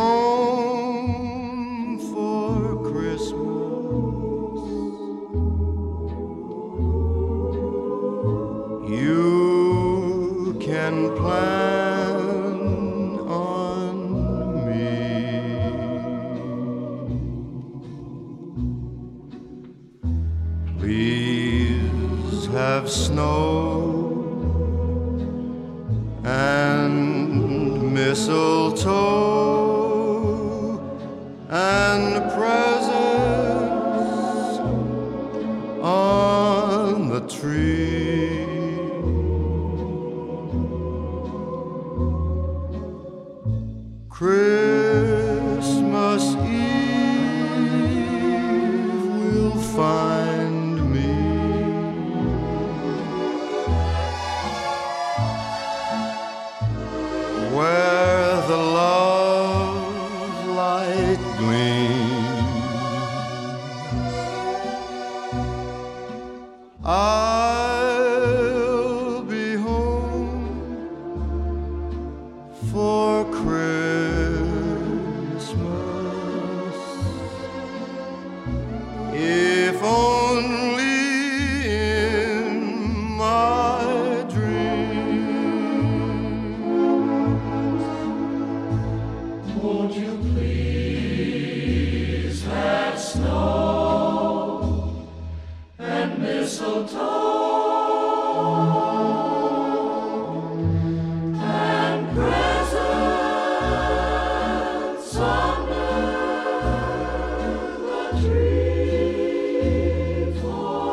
home for Christmas, you can plan on me. Please have snow and mistletoe and presents on the tree. Christmas Eve will find me where the love light gleams. I'll be home for Christmas, if only in my dreams. Won't you please have snow and mistletoe and presents under the tree for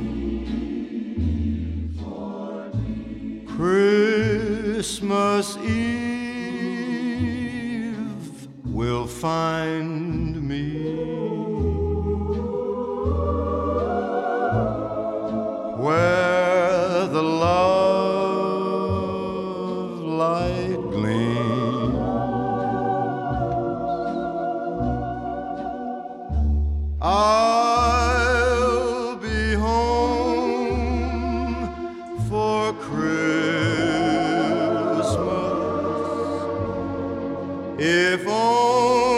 me. Christmas Eve will find me where the love light gleams. I'll be home for Christmas, if only